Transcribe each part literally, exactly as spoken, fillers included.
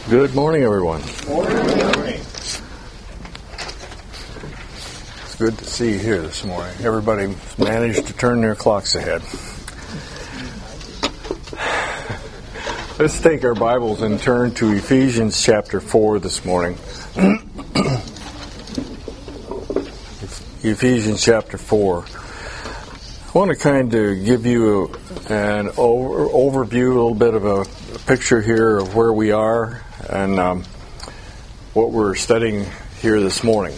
Good morning, everyone. Morning. It's good to see you here this morning. Everybody managed to turn their clocks ahead. Let's take our Bibles and turn to Ephesians chapter four this morning. Ephesians chapter four. I want to kind of give you an over, overview, a little bit of a picture here of where we are and um, what we're studying here this morning.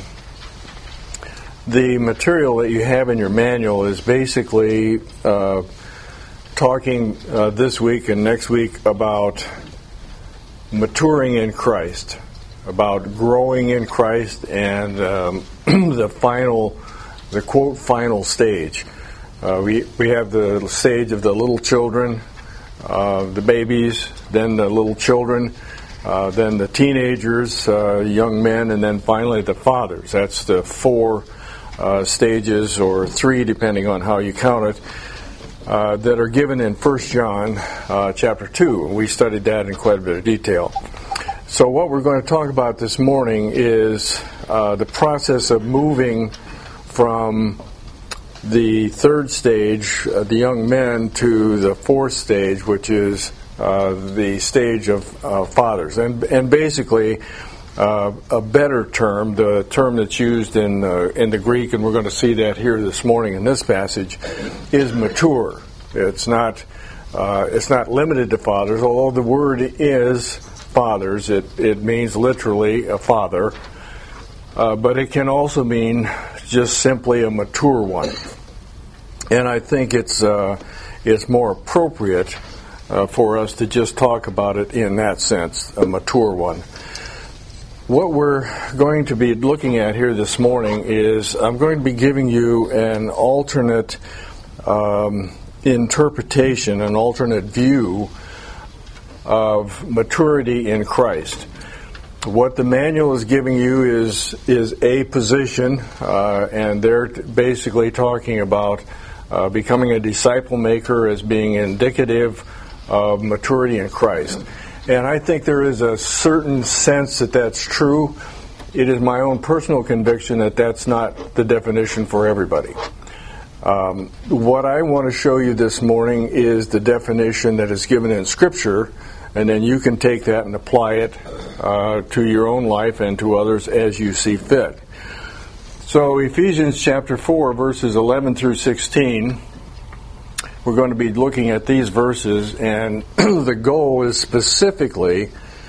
The material that you have in your manual is basically uh, talking uh, this week and next week about maturing in Christ, about growing in Christ, and um, the final, the quote, final stage. Uh, we we have the stage of the little children, uh, the babies, then the little children, uh, then the teenagers, uh, young men, and then finally the fathers. That's the four uh, stages, or three depending on how you count it, uh, that are given in First John uh, chapter two. We studied that in quite a bit of detail. So what we're going to talk about this morning is uh, the process of moving from the third stage, uh, the young men, to the fourth stage, which is uh, the stage of uh, fathers. And and basically, uh, a better term, the term that's used in uh, in the Greek, and we're going to see that here this morning in this passage, is mature. It's not uh, it's not limited to fathers, although the word is fathers. It it means literally a father. Uh, but it can also mean just simply a mature one. And I think it's uh, it's more appropriate uh, for us to just talk about it in that sense, a mature one. What we're going to be looking at here this morning is I'm going to be giving you an alternate um, interpretation, an alternate view of maturity in Christ. What the manual is giving you is is a position, uh, and they're t- basically talking about uh, becoming a disciple maker as being indicative of maturity in Christ. And I think there is a certain sense that that's true. It is my own personal conviction that that's not the definition for everybody. Um, what I want to show you this morning is the definition that is given in Scripture, and then you can take that and apply it uh, to your own life and to others as you see fit. So Ephesians chapter four, verses eleven through sixteen, we're going to be looking at these verses, and the goal is specifically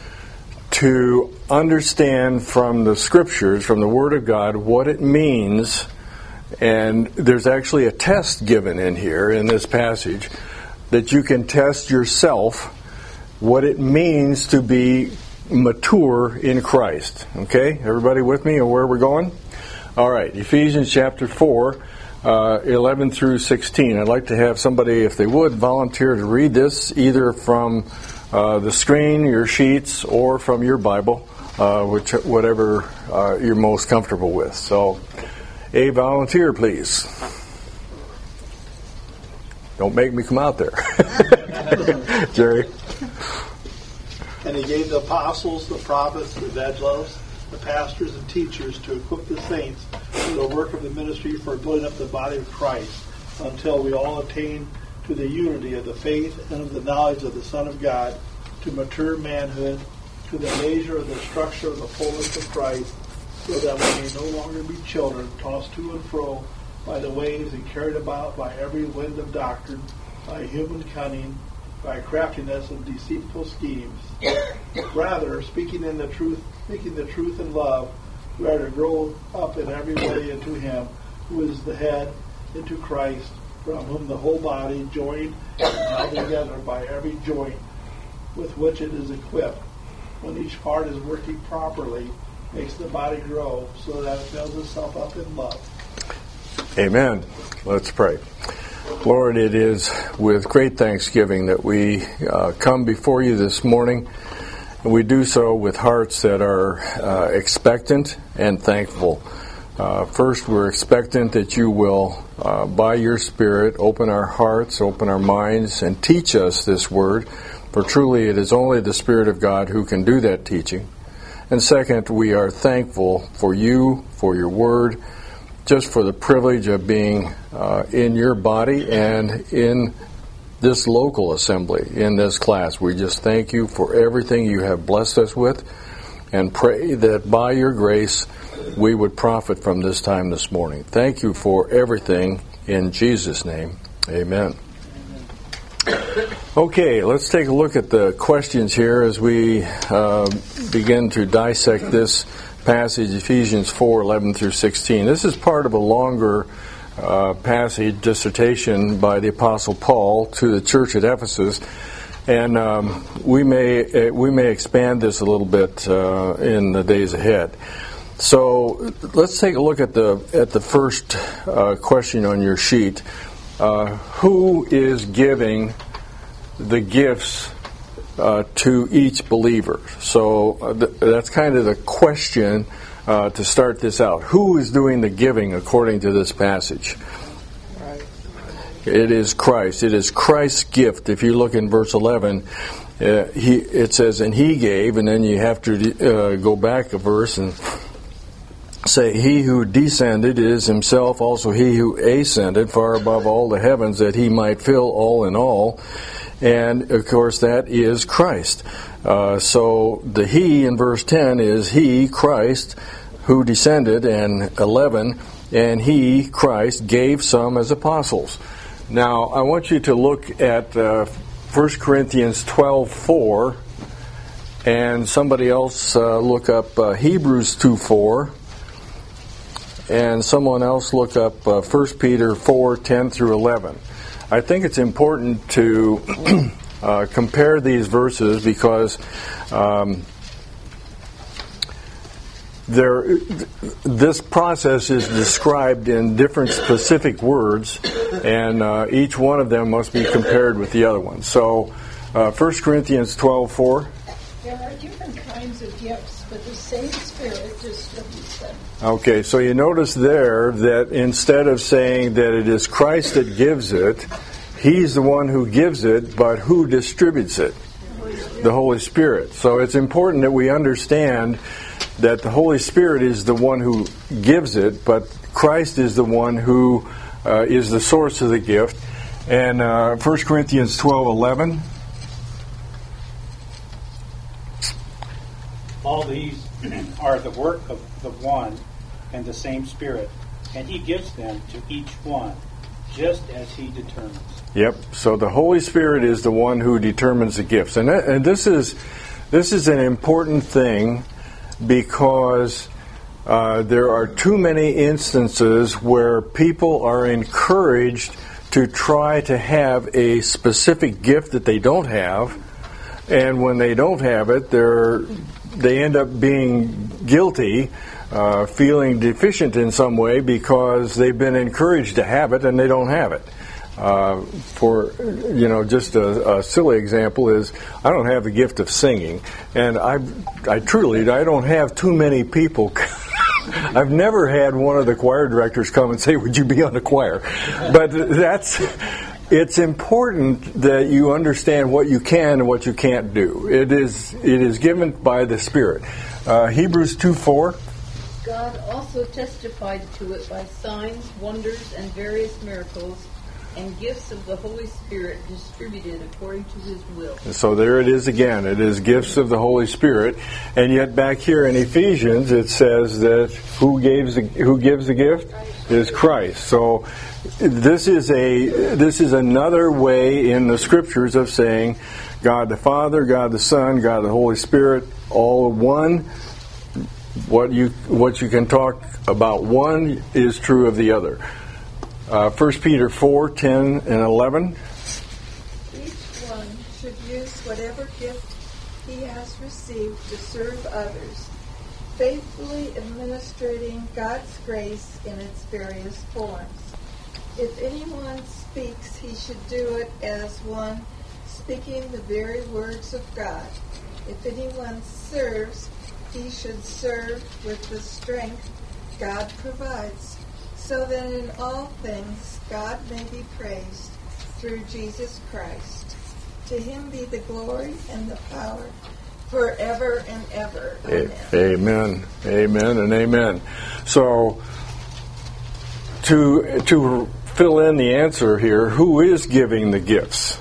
to understand from the Scriptures, from the Word of God, what it means. And there's actually a test given in here in this passage that you can test yourself what it means to be mature in Christ. Okay? Everybody with me on where we're going? All right. Ephesians chapter four, uh, eleven through sixteen. I'd like to have somebody, if they would, volunteer to read this, either from uh, the screen, your sheets, or from your Bible, uh, which whatever uh, you're most comfortable with. So, a volunteer, please. Don't make me come out there. Jerry. And he gave the apostles, the prophets, the evangelists, the pastors, and teachers to equip the saints for the work of the ministry for building up the body of Christ, until we all attain to the unity of the faith and of the knowledge of the Son of God, to mature manhood, to the measure of the structure of the fullness of Christ, so that we may no longer be children, tossed to and fro by the waves and carried about by every wind of doctrine, by human cunning, by craftiness and deceitful schemes. Rather, speaking in the truth, speaking the truth in love, we are to grow up in every way into Him who is the head, into Christ, from whom the whole body, joined and held together by every joint with which it is equipped, when each part is working properly, makes the body grow so that it builds itself up in love. Amen. Let's pray. Lord, it is with great thanksgiving that we uh, come before you this morning, and we do so with hearts that are uh, expectant and thankful. Uh, first, we're expectant that you will, uh, by your Spirit, open our hearts, open our minds, and teach us this word, For truly it is only the Spirit of God who can do that teaching. And second, we are thankful for you, for your word, just for the privilege of being uh, in your body and in this local assembly, in this class. We just thank you for everything you have blessed us with, and pray that by your grace we would profit from this time this morning. Thank you for everything in Jesus' name. Amen. Okay, let's take a look at the questions here as we uh, begin to dissect this passage, Ephesians four, eleven through sixteen. This is part of a longer uh, passage, dissertation by the Apostle Paul to the church at Ephesus. And um, we may uh, we may expand this a little bit uh, in the days ahead. So let's take a look at the at the first uh, question on your sheet. Uh, who is giving the gifts uh, to each believer? So uh, th- that's kind of the question uh, to start this out. Who is doing the giving according to this passage? It is Christ. It is Christ's gift. If you look in verse eleven, uh, he it says, "And he gave," and then you have to uh, go back a verse and say, "He who descended is himself also he who ascended far above all the heavens, that he might fill all in all." And of course, that is Christ. Uh, so the he in verse ten is he, Christ, who descended, and eleven, and he, Christ, gave some as apostles. Now, I want you to look at uh, First Corinthians twelve four, and somebody else uh, look up uh, Hebrews two four, and someone else look up uh, First Peter four ten through eleven. I think it's important to uh, compare these verses because um, There, this process is described in different specific words, and uh, each one of them must be compared with the other one. So, uh, First Corinthians twelve four. There are different kinds of gifts, but the same Spirit distributes them. Okay, so you notice there that instead of saying that it is Christ that gives it, He's the one who gives it, but who distributes it? The Holy Spirit. So it's important that we understand that the Holy Spirit is the one who gives it, but Christ is the one who uh, is the source of the gift. And uh, First Corinthians twelve eleven. All these are the work of the one and the same Spirit, and He gives them to each one, just as He determines. Yep. So the Holy Spirit is the one who determines the gifts, and that, and this is this is an important thing. Because uh, there are too many instances where people are encouraged to try to have a specific gift that they don't have, and when they don't have it, they're they end up being guilty, uh, feeling deficient in some way because they've been encouraged to have it and they don't have it. Uh, for, you know, just a, a silly example is, I don't have the gift of singing, and I, I truly, I don't have too many people. I've never had one of the choir directors come and say, "Would you be on the choir?" But that's, it's important that you understand what you can and what you can't do. It is, it is given by the Spirit. Uh, Hebrews two four. God also testified to it by signs, wonders, and various miracles, and gifts of the Holy Spirit distributed according to His will. So there it is again. It is gifts of the Holy Spirit, and yet back here in Ephesians it says that who gives the, who gives the gift is Christ. So this is a this is another way in the Scriptures of saying God the Father, God the Son, God the Holy Spirit, all one. What you what you can talk about one is true of the other. Uh, First Peter four ten and eleven. Each one should use whatever gift he has received to serve others, faithfully administrating God's grace in its various forms. If anyone speaks, he should do it as one speaking the very words of God. If anyone serves, he should serve with the strength God provides, so that in all things God may be praised through Jesus Christ. To him be the glory and the power forever and ever. A- Amen. Amen. Amen and amen. So, to to fill in the answer here, who is giving the gifts?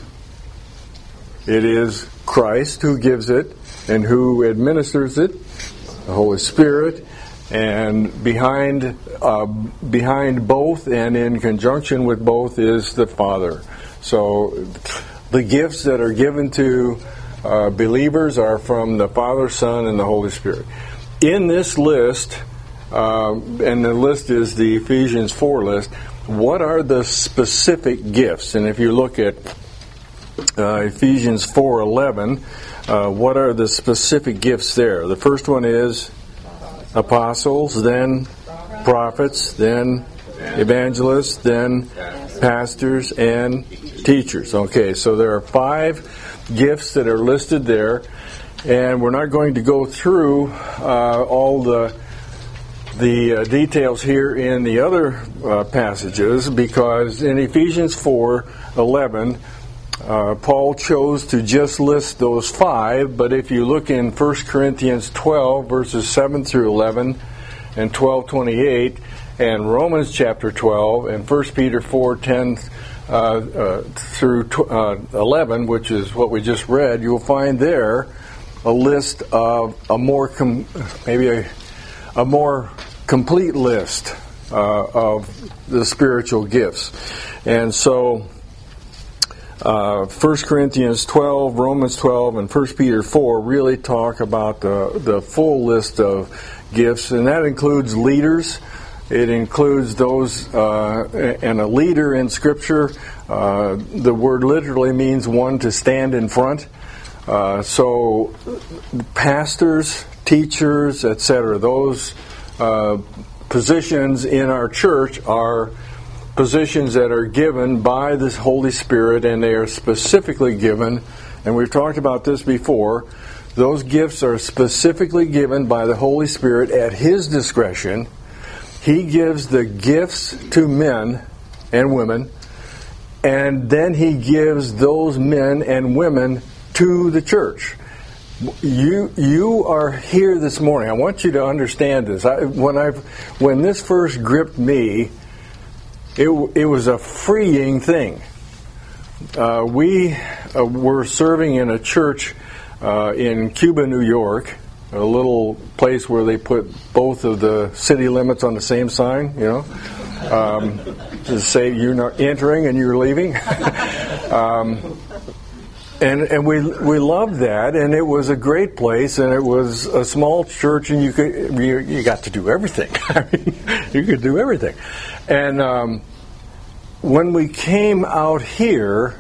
It is Christ who gives it, and who administers it, the Holy Spirit, and behind uh, behind both and in conjunction with both is the Father. So the gifts that are given to uh, believers are from the Father, Son, and the Holy Spirit. In this list, uh, and the list is the Ephesians four list, what are the specific gifts? And if you look at uh, Ephesians four eleven, uh, what are the specific gifts there? The first one is apostles, then prophets, then evangelists, then pastors and teachers. Okay, so there are five gifts that are listed there, and we're not going to go through uh, all the the uh, details here in the other uh, passages, because in Ephesians four eleven, uh, Paul chose to just list those five, but if you look in First Corinthians twelve, verses seven through eleven, and twelve twenty-eight, and Romans chapter twelve, and First Peter four ten uh, uh, through uh, eleven, which is what we just read, you'll find there a list of a more com- maybe a, a more complete list uh, of the spiritual gifts. And so uh, First Corinthians twelve, Romans twelve, and First Peter four really talk about the, the full list of gifts, and that includes leaders. It includes those, uh, and a leader in Scripture, uh, the word literally means one to stand in front. Uh, so pastors, teachers, et cetera, those uh, positions in our church are positions that are given by the Holy Spirit, and they are specifically given, and we've talked about this before, those gifts are specifically given by the Holy Spirit at His discretion. He gives the gifts to men and women, and then He gives those men and women to the church. You you are here this morning. I want you to understand this. I, when I when this first gripped me, it it was a freeing thing. Uh, we uh, were serving in a church uh, in Cuba, New York, a little place where they put both of the city limits on the same sign, you know, um, to say you're not entering and you're leaving. um, and and we we loved that, and it was a great place, and it was a small church, and you could you, you got to do everything. I mean, you could do everything. And um, when we came out here,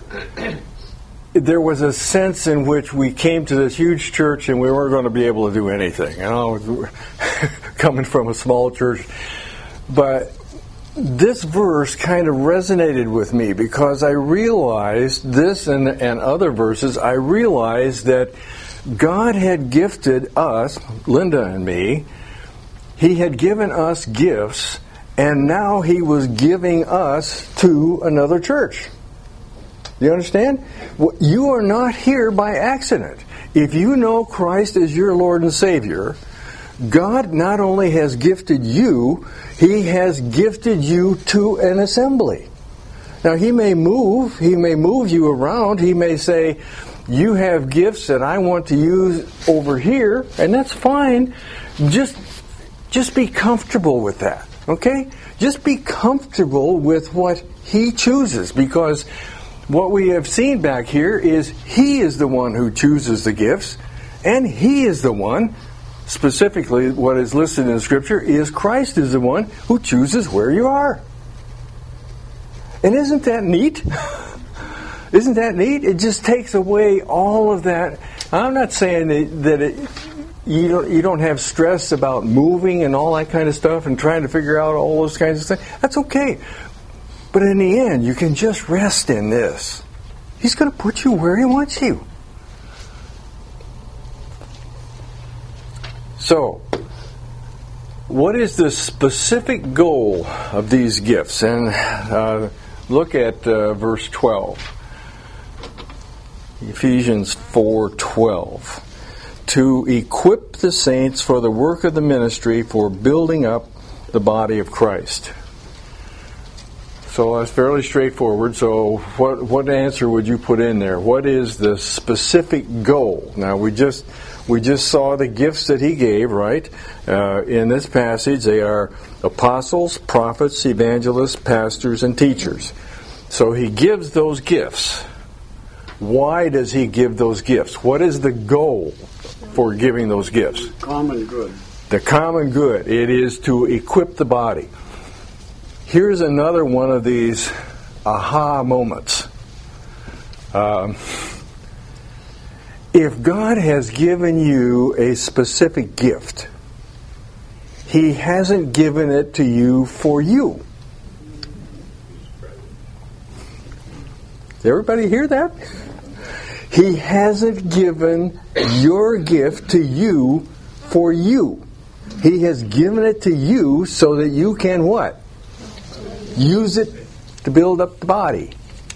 there was a sense in which we came to this huge church and we weren't going to be able to do anything. You know, coming from a small church. But this verse kind of resonated with me, because I realized this and, and other verses, I realized that God had gifted us, Linda and me, He had given us gifts, and now He was giving us to another church. You understand? You are not here by accident. If you know Christ as your Lord and Savior, God not only has gifted you, He has gifted you to an assembly. Now, He may move, He may move you around, He may say, you have gifts that I want to use over here, and that's fine. Just, just be comfortable with that, okay? Just be comfortable with what He chooses, because what we have seen back here is He is the one who chooses the gifts, and He is the one, specifically what is listed in Scripture, is Christ is the one who chooses where you are. And isn't that neat? Isn't that neat? It just takes away all of that. I'm not saying that, that it, you don't, you don't have stress about moving and all that kind of stuff and trying to figure out all those kinds of things. That's okay. But in the end, you can just rest in this. He's going to put you where He wants you. So, what is the specific goal of these gifts? And uh, look at uh, verse twelve. Ephesians four twelve. To equip the saints for the work of the ministry, for building up the body of Christ. So that's fairly straightforward. So what what answer would you put in there? What is the specific goal? Now we just we just saw the gifts that he gave, right? Uh, in this passage, they are apostles, prophets, evangelists, pastors, and teachers. So he gives those gifts. Why does he give those gifts? What is the goal for giving those gifts? Common good. The common good. It is to equip the body. Here's another one of these aha moments. Um, if God has given you a specific gift, He hasn't given it to you for you. Does everybody hear that? He hasn't given your gift to you for you. He has given it to you so that you can what? Use it to build up the body.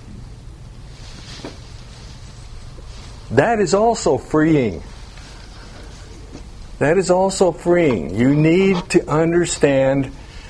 That is also freeing. That is also freeing. You need to understand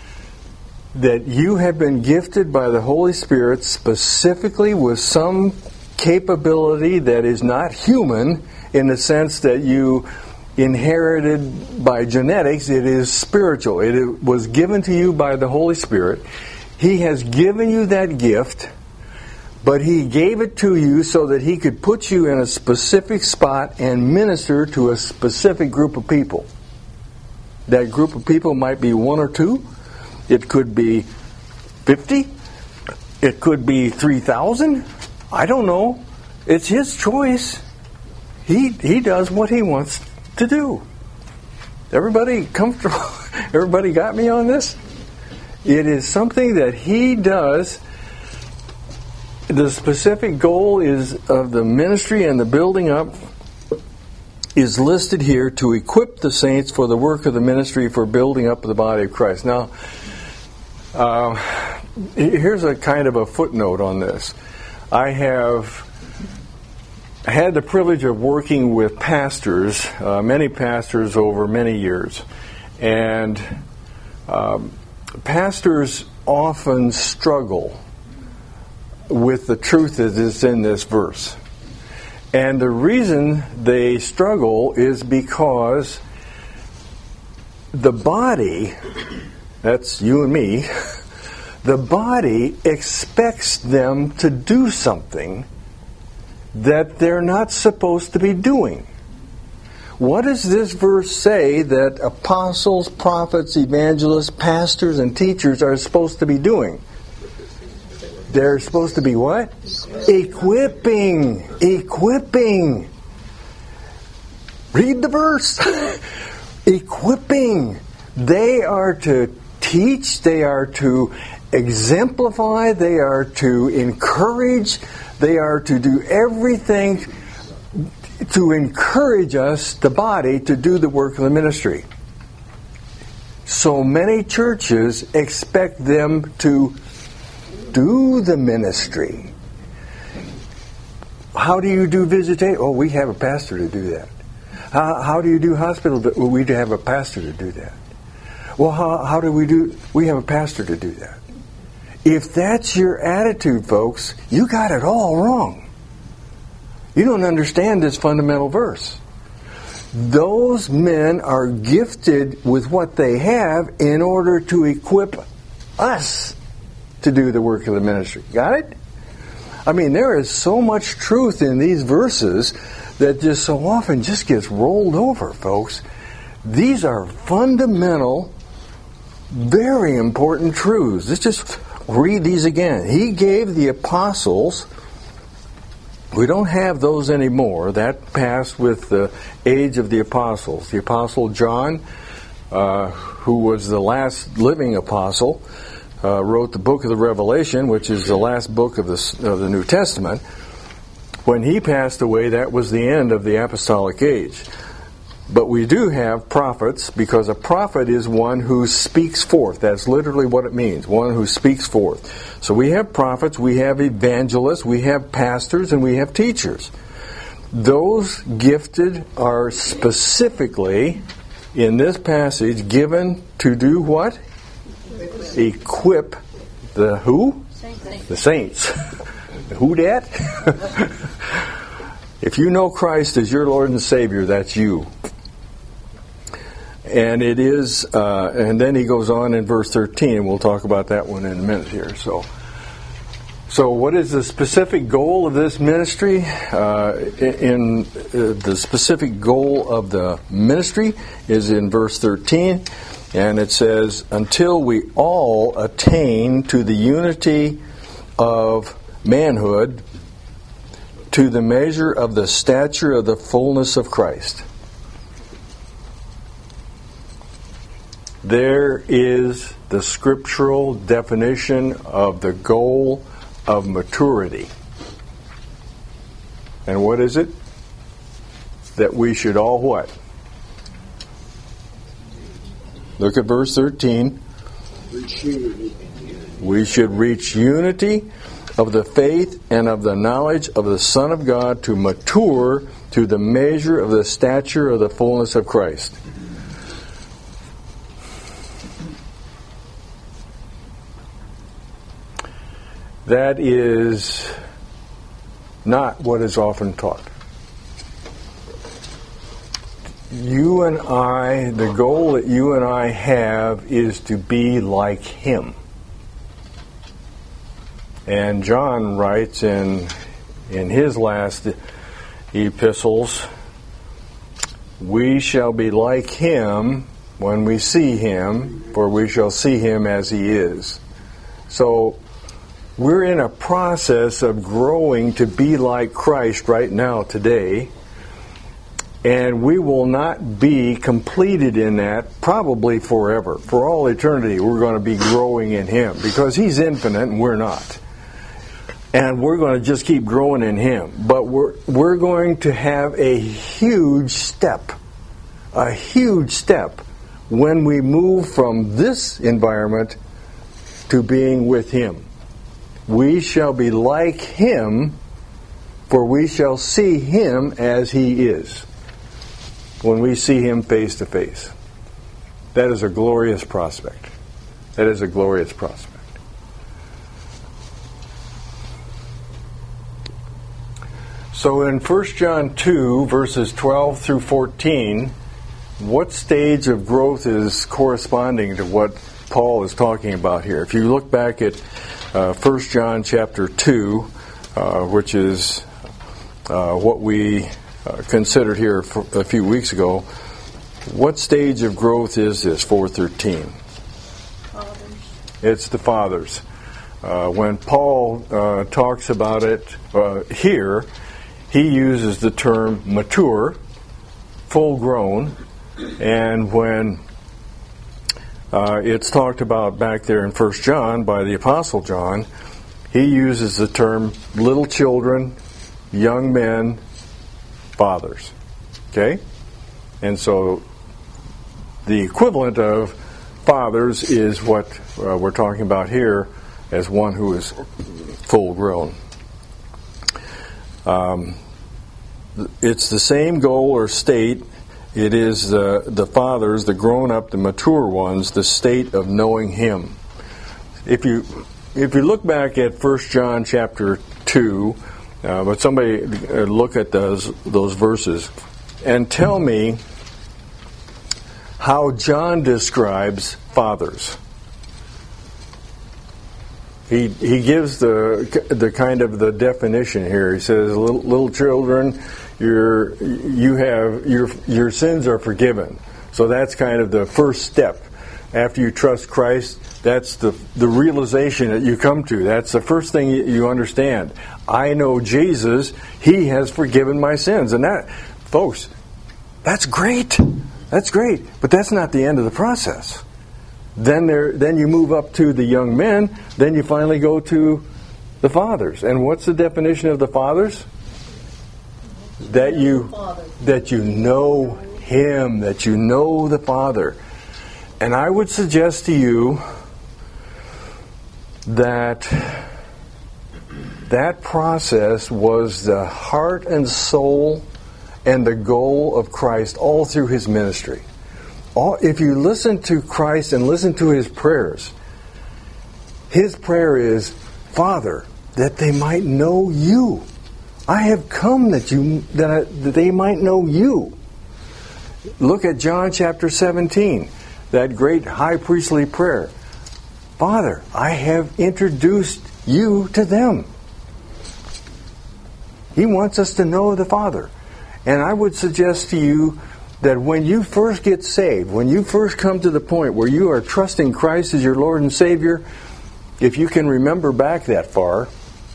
that you have been gifted by the Holy Spirit specifically with some capability that is not human, in the sense that you inherited by genetics. It is spiritual. It was given to you by the Holy Spirit. He has given you that gift, but He gave it to you so that He could put you in a specific spot and minister to a specific group of people. That group of people might be one or two. It could be fifty. It could be three thousand. I don't know. It's His choice. He He does what He wants to do. Everybody comfortable? Everybody got me on this? It is something that He does. The specific goal is of the ministry and the building up is listed here, to equip the saints for the work of the ministry, for building up the body of Christ. Now, uh, here's a kind of a footnote on this. I have had the privilege of working with pastors, uh, many pastors over many years. And um, pastors often struggle with the truth that is in this verse. And the reason they struggle is because the body, that's you and me, the body expects them to do something that they're not supposed to be doing. What does this verse say that apostles, prophets, evangelists, pastors, and teachers are supposed to be doing? They're supposed to be what? Equipping. Equipping. Read the verse. Equipping. They are to teach. They are to exemplify. They are to encourage. They are to do everything to encourage us, the body, to do the work of the ministry. So many churches expect them to do the ministry. How do you do visitation? Oh, we have a pastor to do that. How, how do you do hospital? Well, we have a pastor to do that. Well, how, how do we do? We have a pastor to do that. If that's your attitude, folks, you got it all wrong. You don't understand this fundamental verse. Those men are gifted with what they have in order to equip us to do the work of the ministry. Got it? I mean, there is so much truth in these verses that just so often just gets rolled over, folks. These are fundamental, very important truths. Let's just read these again. He gave the apostles. We don't have those anymore. That passed with the age of the apostles. The apostle John, uh, who was the last living apostle, uh, wrote the book of the Revelation, which is the last book of the, of the New Testament. When he passed away, that was the end of the apostolic age. But we do have prophets, because a prophet is one who speaks forth. That's literally what it means, one who speaks forth. So we have prophets, we have evangelists, we have pastors, and we have teachers. those gifted are specifically, in this passage, given to do what? Equip the who? Saints. The saints. Who dat? If you know Christ as your Lord and Savior, that's you. And it is, uh, and then he goes on in verse thirteen, and we'll talk about that one in a minute here. So, so what is the specific goal of this ministry? Uh, in uh, the specific goal of the ministry is in verse thirteen, and it says, "Until we all attain to the unity of manhood, to the measure of the stature of the fullness of Christ." There is the scriptural definition of the goal of maturity. And what is it? That we should all what? Look at verse thirteen. We should reach unity of the faith and of the knowledge of the Son of God, to mature to the measure of the stature of the fullness of Christ. That is not what is often taught. You and I, the goal that you and I have is to be like Him. And John writes in in his last epistles, "We shall be like Him when we see Him, for we shall see Him as He is." So we're in a process of growing to be like Christ right now, today. And we will not be completed in that probably forever. For all eternity, we're going to be growing in Him, because He's infinite and we're not. And we're going to just keep growing in Him. But we're, we're going to have a huge step, a huge step, when we move from this environment to being with Him. We shall be like Him, for we shall see Him as He is, when we see Him face to face. That is a glorious prospect. That is a glorious prospect. So in First John two, verses twelve through fourteen, what stage of growth is corresponding to what Paul is talking about here? If you look back at uh, First John chapter two, uh, which is uh, what we uh, considered here for a few weeks ago, what stage of growth is this, four thirteen? Fathers. It's the fathers. Uh, when Paul uh, talks about it uh, here, he uses the term mature, full grown, and when uh, it's talked about back there in First John by the Apostle John, he uses the term little children, young men, fathers. Okay? And so the equivalent of fathers is what uh, we're talking about here as one who is full grown. Um, it's the same goal or state. It is the, the fathers, the grown up, the mature ones, the state of knowing Him. If you if you look back at First John chapter two, uh, but somebody uh, look at those those verses and tell me how John describes fathers. He he gives the the kind of the definition here. He says, "Little, little children, your you have your your sins are forgiven." So that's kind of the first step after you trust Christ. That's the the realization that you come to. That's the first thing you understand. I know Jesus; He has forgiven my sins, and that, folks, that's great. That's great. But that's not the end of the process. Then there, then you move up to the young men. Then you finally go to the fathers. And what's the definition of the fathers? That you that you know Him, that you know the Father. And I would suggest to you that that process was the heart and soul and the goal of Christ all through his ministry. All, if you listen to Christ and listen to his prayers, his prayer is, Father, that they might know you. I have come that you that, I, that they might know you. Look at John chapter seventeen, that great high priestly prayer. Father, I have introduced you to them. He wants us to know the Father. And I would suggest to you that when you first get saved, when you first come to the point where you are trusting Christ as your Lord and Savior, if you can remember back that far,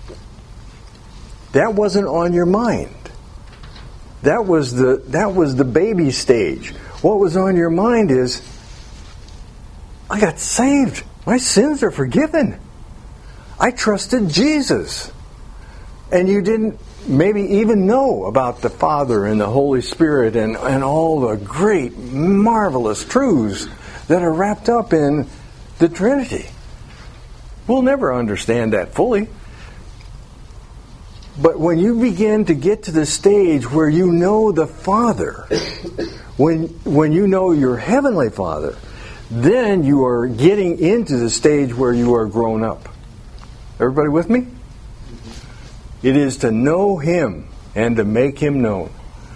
that wasn't on your mind. That was the that was the baby stage. What was on your mind is, I got saved. My sins are forgiven. I trusted Jesus. And you didn't maybe even know about the Father and the Holy Spirit and, and all the great, marvelous truths that are wrapped up in the Trinity. We'll never understand that fully. But when you begin to get to the stage where you know the Father, when when you know your Heavenly Father, then you are getting into the stage where you are grown up. Everybody with me? It is to know Him and to make Him known.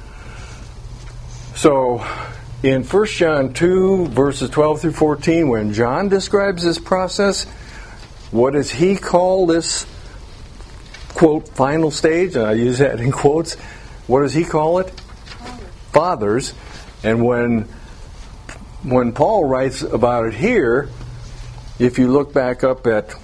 So, in First John two, verses twelve through fourteen, when John describes this process, what does he call this, quote, final stage? And I use that in quotes. What does he call it? Fathers. And when when Paul writes about it here, if you look back up at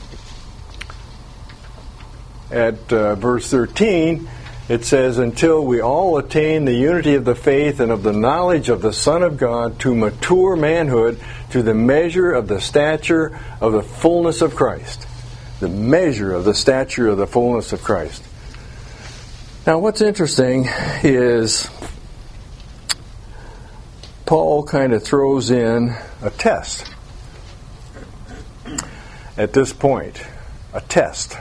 at uh, verse thirteen, it says, until we all attain the unity of the faith and of the knowledge of the Son of God, to mature manhood, to the measure of the stature of the fullness of Christ. The measure of the stature of the fullness of Christ. Now, what's interesting is Paul kind of throws in a test at this point. A test.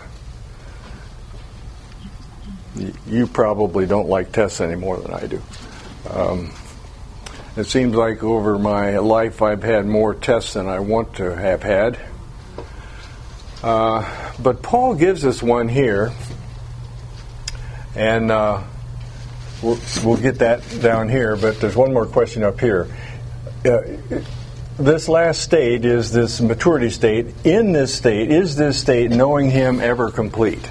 You probably don't like tests any more than I do. Um, it seems like over my life I've had more tests than I want to have had. Uh, but Paul gives us one here, and uh, we'll, we'll get that down here, but there's one more question up here. Uh, this last state is this maturity state. In this state, is this state knowing Him ever complete?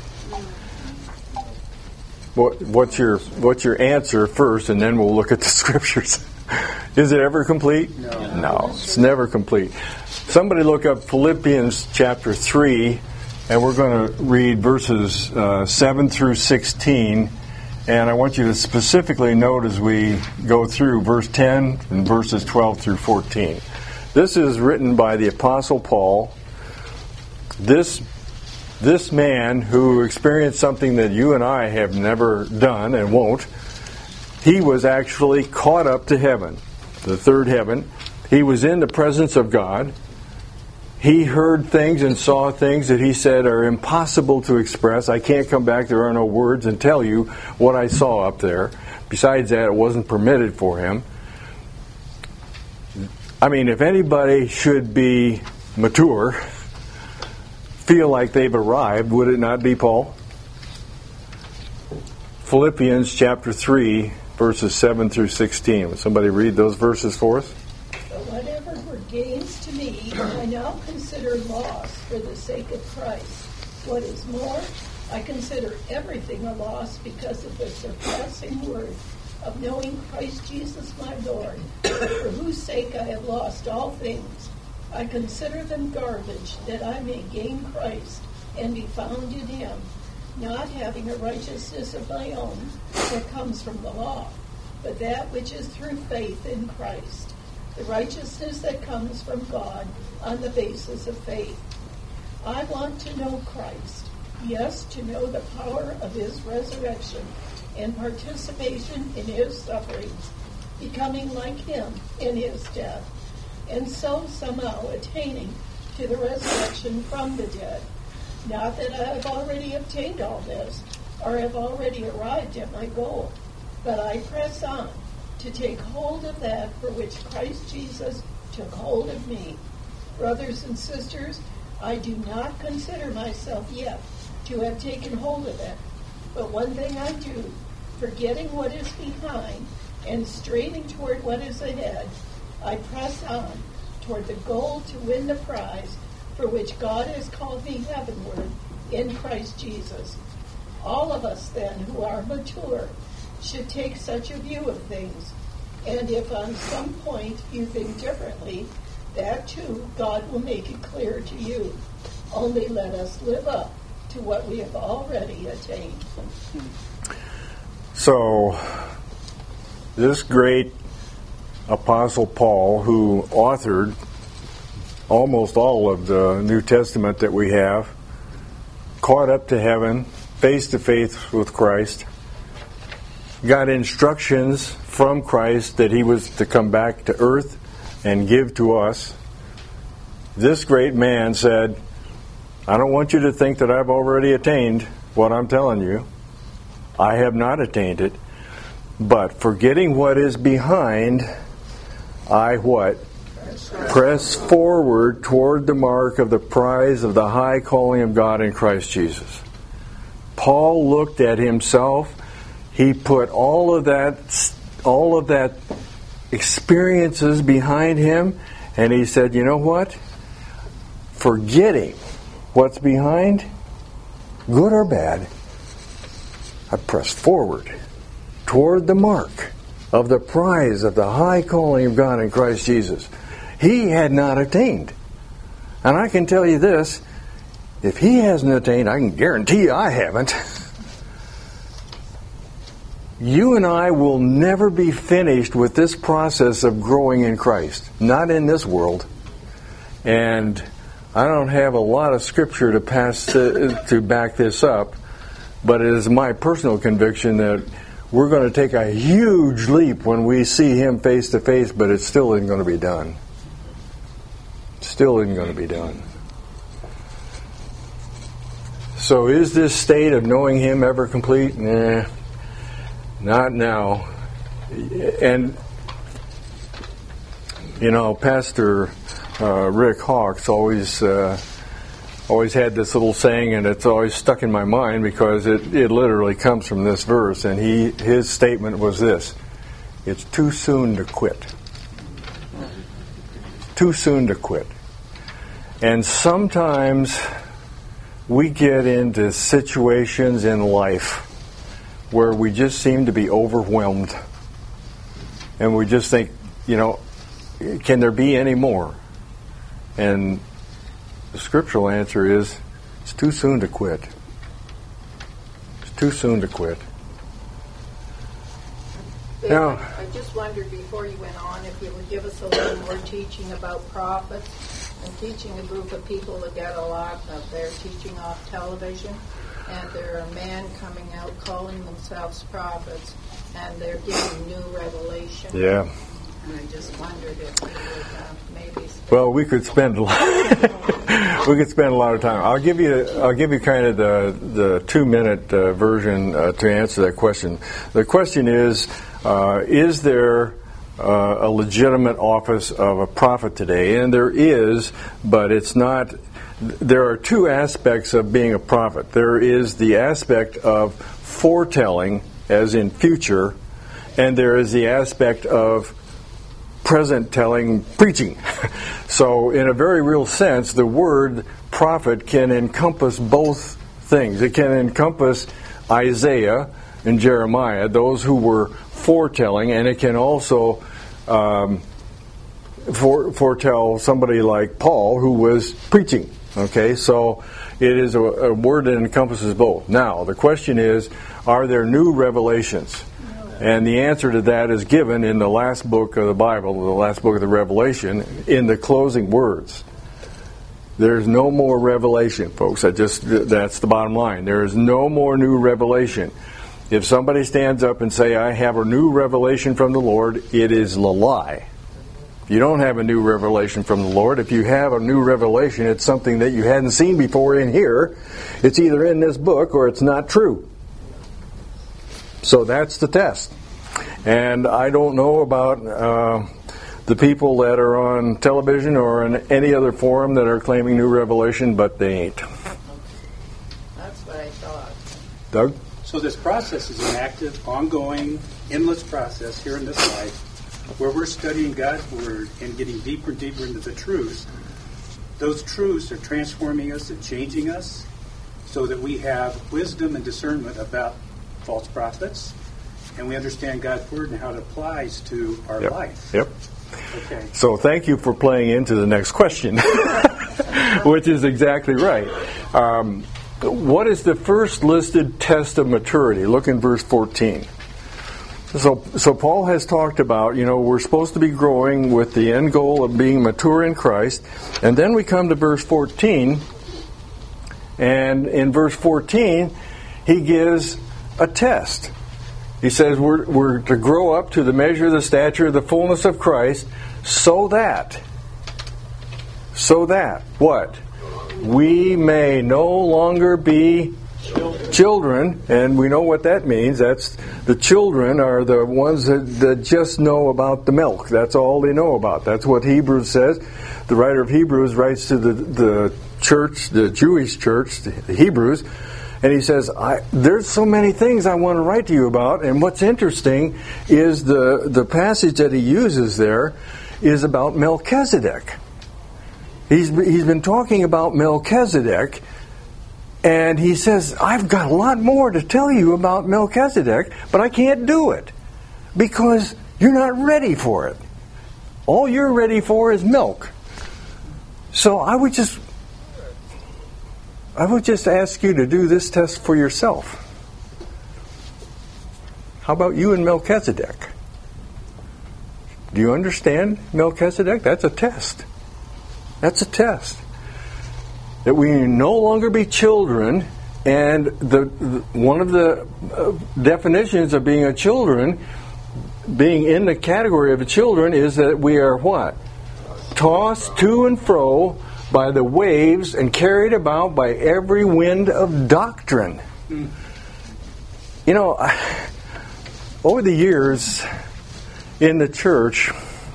What, what's your what's your answer first, and then we'll look at the scriptures. Is it ever complete? No. No, it's never complete. Somebody look up Philippians chapter three, and we're going to read verses uh, seven through sixteen. And I want you to specifically note as we go through verse ten and verses twelve through fourteen. This is written by the Apostle Paul. This This man who experienced something that you and I have never done and won't, he was actually caught up to heaven, the third heaven. He was in the presence of God. He heard things and saw things that he said are impossible to express. I can't come back, there are no words, and tell you what I saw up there. Besides that, it wasn't permitted for him. I mean, if anybody should be mature, feel like they've arrived, would it not be Paul? Philippians chapter three, verses seven through sixteen. Would somebody read those verses for us? So whatever were gains to me, I now consider loss for the sake of Christ. What is more, I consider everything a loss because of the surpassing worth of knowing Christ Jesus my Lord, for whose sake I have lost all things. I consider them garbage, that I may gain Christ and be found in Him, not having a righteousness of my own that comes from the law, but that which is through faith in Christ, the righteousness that comes from God on the basis of faith. I want to know Christ, yes, to know the power of His resurrection and participation in His sufferings, becoming like Him in His death, and so somehow attaining to the resurrection from the dead. Not that I have already obtained all this, or have already arrived at my goal, but I press on to take hold of that for which Christ Jesus took hold of me. Brothers and sisters, I do not consider myself yet to have taken hold of it, but one thing I do, forgetting what is behind and straining toward what is ahead, I press on toward the goal to win the prize for which God has called me heavenward in Christ Jesus. All of us then who are mature should take such a view of things, and if on some point you think differently, that too God will make it clear to you. Only let us live up to what we have already attained. So, this great Apostle Paul, who authored almost all of the New Testament that we have, caught up to heaven, face to face with Christ, got instructions from Christ that he was to come back to earth and give to us. This great man said, I don't want you to think that I've already attained what I'm telling you. I have not attained it. But forgetting what is behind, I what? Press forward toward the mark of the prize of the high calling of God in Christ Jesus. Paul looked at himself. He put all of that, all of that experiences behind him, and he said, you know what? Forgetting what's behind, good or bad, I pressed forward toward the mark of the prize of the high calling of God in Christ Jesus. He had not attained. And I can tell you this, if he hasn't attained, I can guarantee you I haven't. You and I will never be finished with this process of growing in Christ. Not in this world. And I don't have a lot of scripture to pass to, to back this up, but it is my personal conviction that we're going to take a huge leap when we see him face to face, but it still isn't going to be done. Still isn't going to be done. So is this state of knowing him ever complete? Nah, not now. And, you know, Pastor uh, Rick Hawks always uh, always had this little saying, and it's always stuck in my mind because it, it literally comes from this verse. And he his statement was this: it's too soon to quit. Too soon to quit. And sometimes we get into situations in life where we just seem to be overwhelmed. And we just think, you know, can there be any more? And the scriptural answer is, it's too soon to quit. It's too soon to quit. Dave, Now, I, I just wondered before you went on if you would give us a little more teaching about prophets. I'm teaching a group of people that get a lot of their teaching off television, and there are men coming out calling themselves prophets, and they're giving new revelation. Yeah. And I just wondered if you would uh, maybe. Well, we could spend a lot, we could spend a lot of time. I'll give you I'll give you kind of the the two minute uh, version uh, to answer that question. The question is, uh, is there uh, a legitimate office of a prophet today? And there is, but it's not. There are two aspects of being a prophet. There is the aspect of foretelling, as in future, and there is the aspect of present telling, preaching. So in a very real sense, the word prophet can encompass both things. It can encompass Isaiah and Jeremiah, those who were foretelling, and it can also um, fore, foretell somebody like Paul who was preaching. Okay, so it is a, a word that encompasses both. Now, the question is, are there new revelations? And the answer to that is given in the last book of the Bible, the last book of the Revelation, in the closing words. There's no more revelation, folks. That just that's the bottom line. There is no more new revelation. If somebody stands up and say, I have a new revelation from the Lord, it is a lie. You don't have a new revelation from the Lord. If you have a new revelation, it's something that you hadn't seen before in here. It's either in this book or it's not true. So that's the test. And I don't know about uh, the people that are on television or in any other forum that are claiming new revelation, but they ain't. That's what I thought. Doug? So this process is an active, ongoing, endless process here in this life where we're studying God's Word and getting deeper and deeper into the truths. Those truths are transforming us and changing us so that we have wisdom and discernment about false prophets, and we understand God's Word and how it applies to our Yep. life. Yep. Okay. So thank you for playing into the next question, which is exactly right. Um, what is the first listed test of maturity? Look in verse fourteen. So, so Paul has talked about, you know, we're supposed to be growing with the end goal of being mature in Christ. And then we come to verse fourteen. And in verse fourteen, he gives a test. He says we're, we're to grow up to the measure of the stature of the fullness of Christ so that, so that, what? We may no longer be children, and we know what that means. That's the children are the ones that, that just know about the milk. That's all they know about. That's what Hebrews says. The writer of Hebrews writes to the, the church, the Jewish church, the Hebrews, and he says, I, there's so many things I want to write to you about, and what's interesting is the, the passage that he uses there is about Melchizedek. He's, he's been talking about Melchizedek, and he says, I've got a lot more to tell you about Melchizedek, but I can't do it because you're not ready for it. All you're ready for is milk. So I would just I would just ask you to do this test for yourself. How about you and Melchizedek? Do you understand Melchizedek? That's a test. That's a test. That we no longer be children, and the, the one of the uh, definitions of being a children, being in the category of a children, is that we are what? Tossed to and fro by the waves and carried about by every wind of doctrine. Mm. You know, over the years in the church,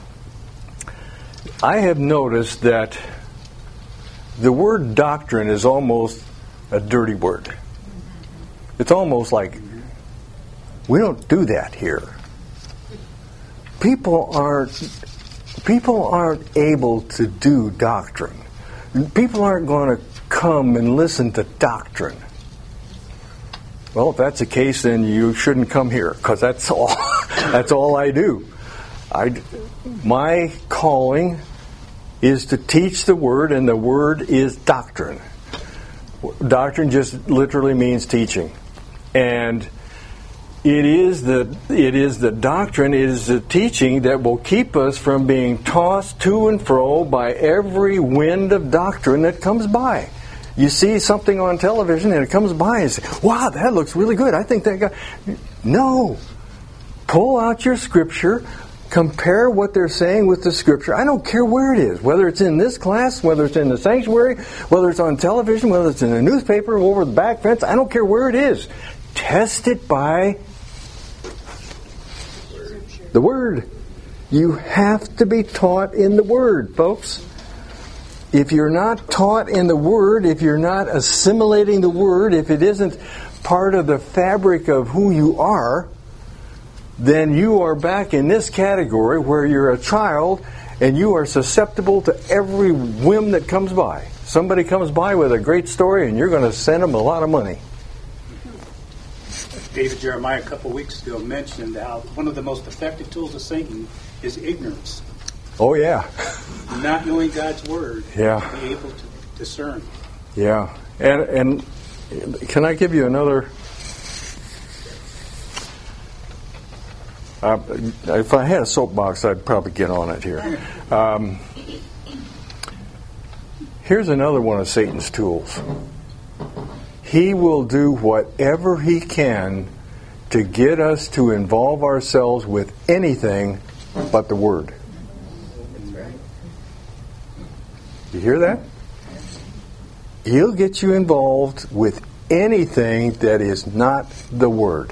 I have noticed that the word doctrine is almost a dirty word. It's almost like, we don't do that here. People aren't, people aren't able to do doctrine. People aren't going to come and listen to doctrine. Well, if that's the case, then you shouldn't come here, because that's all, that's all I do. I, my calling is to teach the Word, and the Word is doctrine. Doctrine just literally means teaching. And it is the it is the doctrine, it is the teaching that will keep us from being tossed to and fro by every wind of doctrine that comes by. You see something on television and it comes by and you say, wow, that looks really good. I think that guy... No. Pull out your scripture. Compare what they're saying with the scripture. I don't care where it is, whether it's in this class, whether it's in the sanctuary, whether it's on television, whether it's in the newspaper, over the back fence. I don't care where it is. Test it by the Word. You have to be taught in the Word, folks. If you're not taught in the Word, if you're not assimilating the Word, if it isn't part of the fabric of who you are, then you are back in this category where you're a child and you are susceptible to every whim that comes by. Somebody comes by with a great story and you're going to send them a lot of money. David Jeremiah a couple weeks ago mentioned how one of the most effective tools of Satan is ignorance. Oh, yeah. Not knowing God's Word. Yeah. To be able to discern. Yeah. And, and can I give you another... Uh, if I had a soapbox, I'd probably get on it here. Um, here's another one of Satan's tools. He will do whatever he can to get us to involve ourselves with anything but the Word. You hear that? He'll get you involved with anything that is not the Word.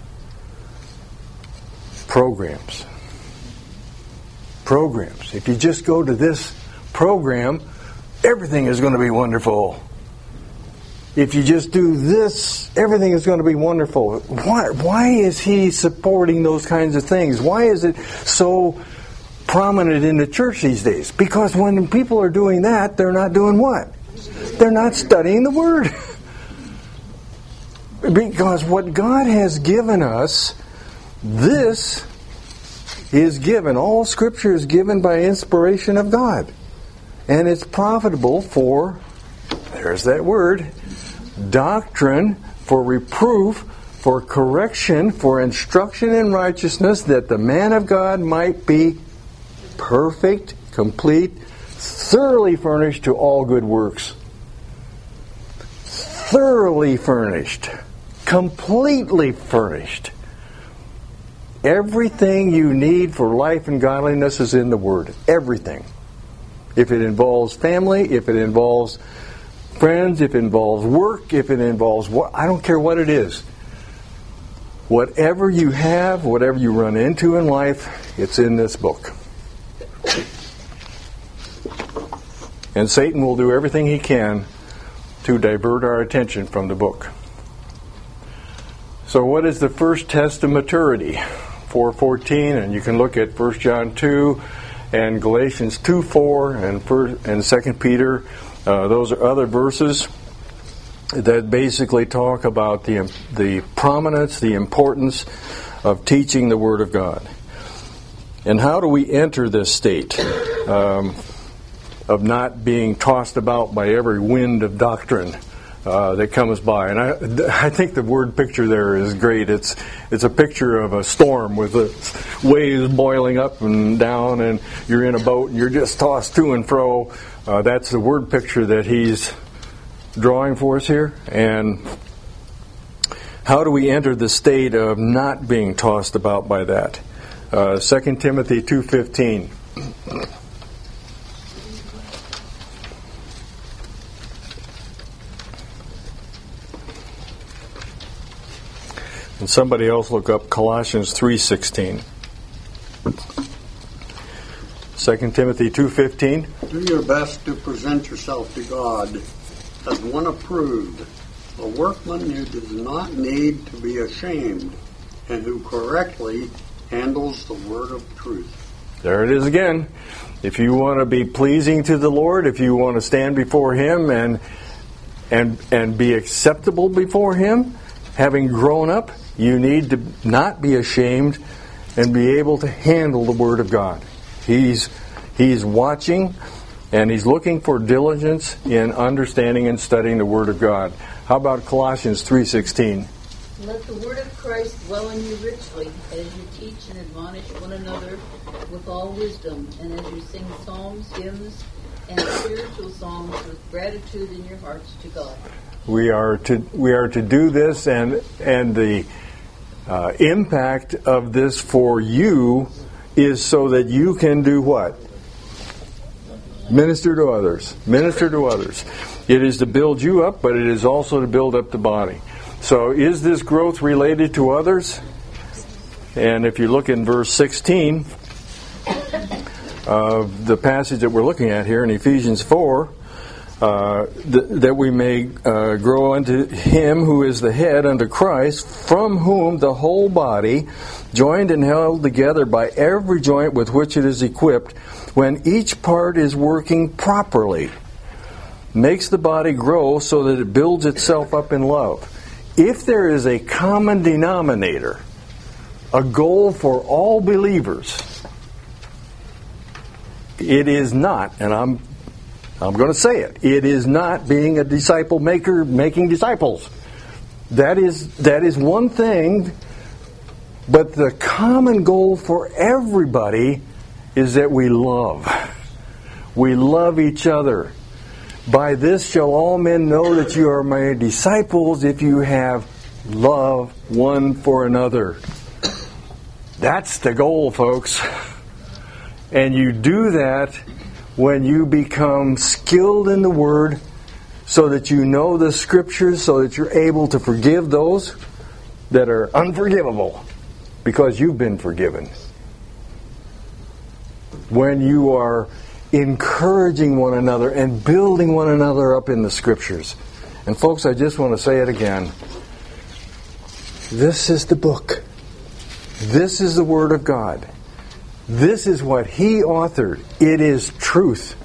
Programs. Programs. If you just go to this program, everything is going to be wonderful. If you just do this, everything is going to be wonderful. Why, why is he supporting those kinds of things? Why is it so prominent in the church these days? Because when people are doing that, they're not doing what? They're not studying the Word. Because what God has given us, this is given. All Scripture is given by inspiration of God. And it's profitable for, there's that word, doctrine, for reproof, for correction, for instruction in righteousness, that the man of God might be perfect, complete, thoroughly furnished to all good works. Thoroughly furnished. Completely furnished. Everything you need for life and godliness is in the Word. Everything. If it involves family, if it involves friends, if it involves work, if it involves what, I don't care what it is. Whatever you have, whatever you run into in life, it's in this book. And Satan will do everything he can to divert our attention from the book. So what is the first test of maturity? four fourteen, and you can look at First John two and Galatians two four and first, and Second Peter. Uh, those are other verses that basically talk about the the prominence, the importance of teaching the Word of God. And how do we enter this state um, of not being tossed about by every wind of doctrine uh, that comes by? And I, I think the word picture there is great. It's it's a picture of a storm with the waves boiling up and down, and you're in a boat and you're just tossed to and fro. Uh, that's the word picture that he's drawing for us here. And how do we enter the state of not being tossed about by that? Uh, Second Timothy two fifteen. And somebody else look up Colossians three sixteen. Second Timothy two fifteen. Do your best to present yourself to God as one approved, a workman who does not need to be ashamed, and who correctly handles the word of truth. There it is again. If you want to be pleasing to the Lord, if you want to stand before Him and and and be acceptable before Him, having grown up, you need to not be ashamed and be able to handle the Word of God. He's He's watching, and He's looking for diligence in understanding and studying the Word of God. How about Colossians three sixteen? Let the word of Christ dwell in you richly, as you teach and admonish one another with all wisdom, and as you sing psalms, hymns, and spiritual songs with gratitude in your hearts to God. We are to we are to do this, and and the uh, impact of this for you is so that you can do what? Minister to others. Minister to others. It is to build you up, but it is also to build up the body. So is this growth related to others? And if you look in verse sixteen of the passage that we're looking at here in Ephesians four, uh, th- that we may uh, grow unto Him who is the head, unto Christ, from whom the whole body, joined and held together by every joint with which it is equipped, when each part is working properly, makes the body grow so that it builds itself up in love. If there is a common denominator, a goal for all believers, it is not, and I'm I'm going to say it, it is not being a disciple maker, making disciples. That is that is one thing, but the common goal for everybody is that we love. We love each other. By this shall all men know that you are my disciples, if you have love one for another. That's the goal, folks. And you do that when you become skilled in the Word so that you know the Scriptures, so that you're able to forgive those that are unforgivable because you've been forgiven. When you are encouraging one another and building one another up in the Scriptures. And folks, I just want to say it again. This is the book. This is the Word of God. This is what He authored. It is truth.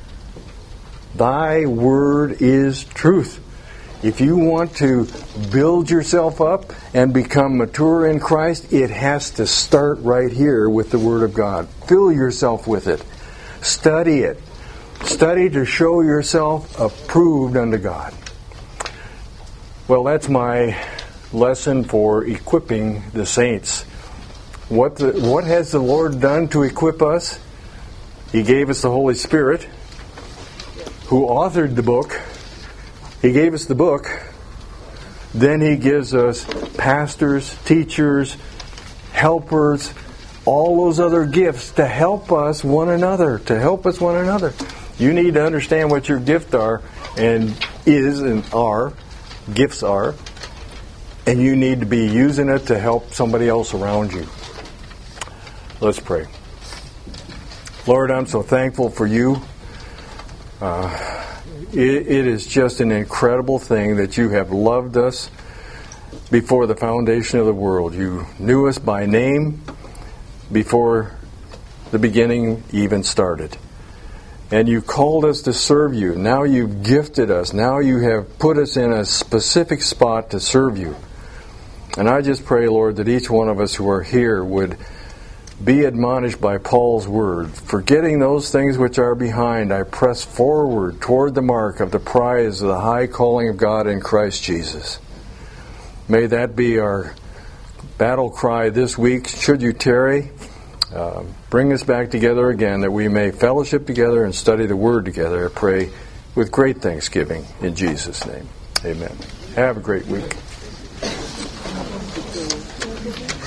Thy Word is truth. If you want to build yourself up and become mature in Christ, it has to start right here with the Word of God. Fill yourself with it. Study it. Study to show yourself approved unto God. Well, that's my lesson for equipping the saints. What the, what has the Lord done to equip us? He gave us the Holy Spirit, who authored the book. He gave us the book. Then He gives us pastors, teachers, helpers, all those other gifts to help us one another, to help us one another. You need to understand what your gifts are and is and are, gifts are, and you need to be using it to help somebody else around you. Let's pray. Lord, I'm so thankful for You. Uh, it, it is just an incredible thing that You have loved us before the foundation of the world. You knew us by name before the beginning even started. And You called us to serve You. Now You've gifted us. Now You have put us in a specific spot to serve You. And I just pray, Lord, that each one of us who are here would be admonished by Paul's word. Forgetting those things which are behind, I press forward toward the mark of the prize of the high calling of God in Christ Jesus. May that be our battle cry this week. Should You tarry, uh, bring us back together again that we may fellowship together and study the Word together. I pray with great thanksgiving in Jesus' name. Amen. Have a great week.